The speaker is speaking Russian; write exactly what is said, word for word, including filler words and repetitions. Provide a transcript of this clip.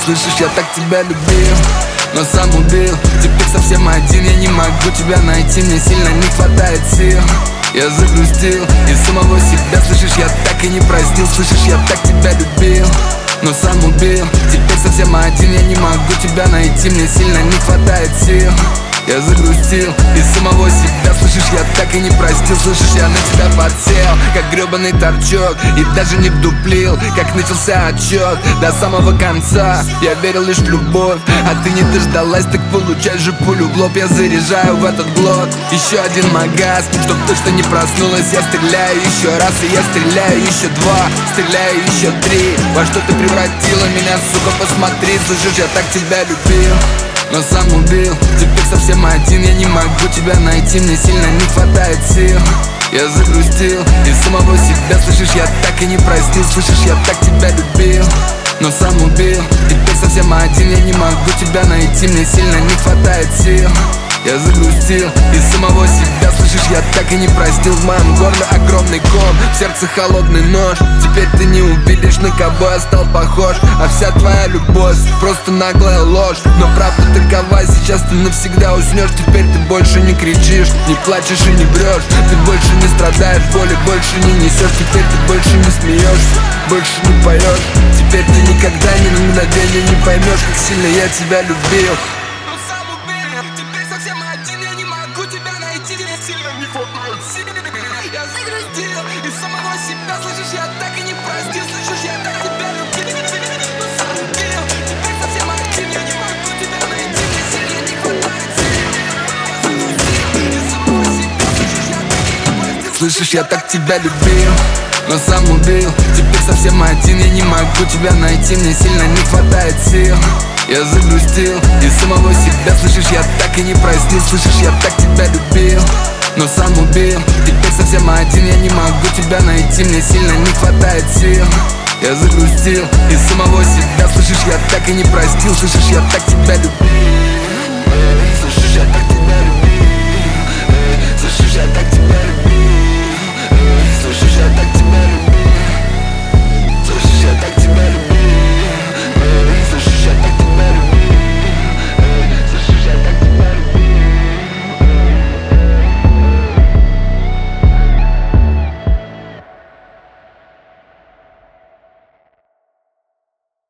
слышишь, я так тебя любил, но сам убил. Теперь совсем один, я не могу тебя найти, мне сильно не хватает сил. Я загрустил из самого себя, слышишь, я так и не простил. Слышишь, я так тебя любил, но сам убил. Теперь совсем один, я не могу тебя найти, мне сильно не хватает сил. Я загрустил из самого себя, слышишь, я так и не простил. Слышишь, я на тебя подсел, как гребаный торчок, и даже не вдуплил, как начался отчет до самого конца. Я верил лишь в любовь, а ты не дождалась, так получай же пулю в лоб. Я заряжаю в этот глок еще один магаз, чтоб точно не проснулась. Я стреляю еще раз, и я стреляю еще два, стреляю еще три. Во что ты превратила меня, сука, посмотри. Слышишь, я так тебя любил, но сам убил. Теперь совсем один, я не могу тебя найти, мне сильно не хватает сил. Я загрустил из самого себя, слышишь, я так и не простил. Слышишь, я так тебя любил, но сам убил. Теперь совсем один, я не могу тебя найти, мне сильно не хватает сил. Я загрустил из самого себя, слышишь, я так и не простил. В моем горле огромный ком, в сердце холодный нож. Теперь ты не увидишь, на кого я стал похож. А вся твоя любовь просто наглая ложь. Но правда такова, сейчас ты навсегда уснешь. Теперь ты больше не кричишь, не плачешь и не врешь. Ты больше не страдаешь, боли больше не несешь. Теперь ты больше не смеешься, больше не поешь. Теперь ты никогда ни на мгновение не поймешь, как сильно я тебя любил. Я загрустил из самого себя, слышишь, я так и не простил. Слышишь, я так тебя любил, но сам убил. Теперь совсем один, я не могу тебя найти, мне сильно не хватает сил. Я загрустил из самого себя, слышишь, я так и не простил. Слышишь, я так тебя любил, но сам убил. Теперь совсем один, я не могу тебя найти, мне сильно не хватает сил. Я загрустил из самого себя, слышишь, я так и не простил. Слышишь, я так тебя любил, но сам убил. Теперь совсем один, я не могу тебя найти, мне сильно не хватает сил. Я загрустил из самого себя, слышишь, я так и не простил. Слышишь, я так тебя любил, слышишь, я так тебя любил, слышишь, я так